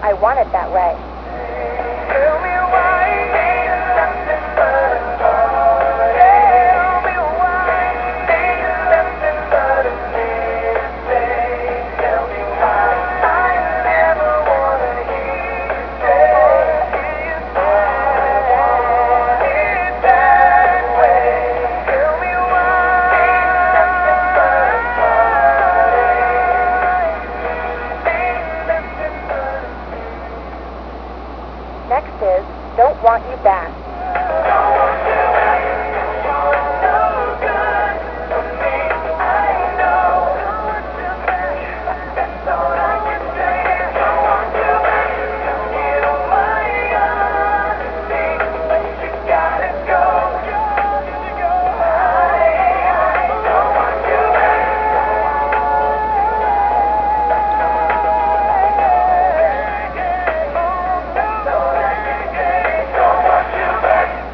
I want it that way. Tell me why ain't nothing but a heart. Tell me why ain't nothing but a mistake. Tell me why I never wanna hear you say I want it that way. Tell me why ain't nothing but a heartache. Ain't nothing but a Next is Don't Want You Back.